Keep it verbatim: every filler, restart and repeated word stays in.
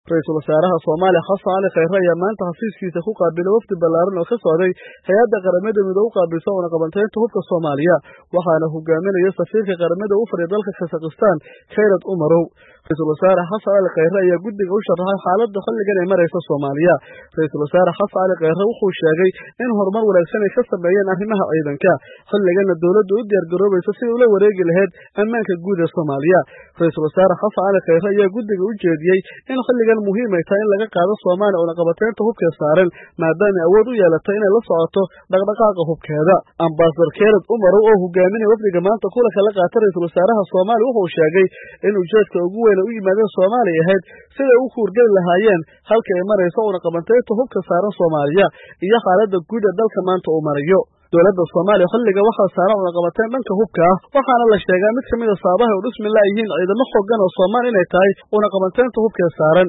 Ra'iisul Wasaaraha Soomaaliya Xasan Cali Khayre ayaa maanta xafiiskiisa ku qaabilay wafdi ballaaran oo ka socday hay'adda qaramada midoobay u qaabilsan oo qabantaynta hubka Soomaaliya waxaana hogaaminaya safiirka qaramada u fadhiya dalka Kazakhstan Khayrat Umarow. Ra'iisul Wasaare Xasan Cali Khayre ayaa guddiga u sharaxay xaaladda xilligan ay marayso Soomaaliya. Ra'iisul Wasaare Xasan Cali Khayre wuxuu sheegay in horumar wanaagsan ay ka sameeyeen arrimaha ciidanka xilligan dawladdu u diyaar garoobayso sidii ula wareegi lahayd ammaanka guud ee Soomaaliya. Ra'iisul Wasaare Xasan Cali Khayre ayaa guddiga u jeediyay in xilligan muhiim ay tahay in laga qaado Soomaaliya oo qabateynta hubka saaran maadaama awood u yeelatay inay la socoto dhaqdhaqaaqa hubkeeda. Ambassador Khayrat Umarow oo hogaaminaya wafdiga maanta kulanka la qaatay Ra'iisul Wasaaraha Soomaaliya wuxuu sheegay in ujeedka ugu weyn u yimaadeen Soomaaliya ahayd sida uu ku hurgeli lahaayeen halka ay marayso oo qabateynta hubka saaran Soomaaliya iyo xaaladda guud ee dalka maanta uu marayo. dowladda Soomaaliya xilliga waxaa saaran una qabateen dhanka hubka ah waxaana la sheegaa mid kamid ah sababaha uu dhismi la yihiin ciidamo xooggan oo Soomaali inay tahay una qabateynta hubka saaran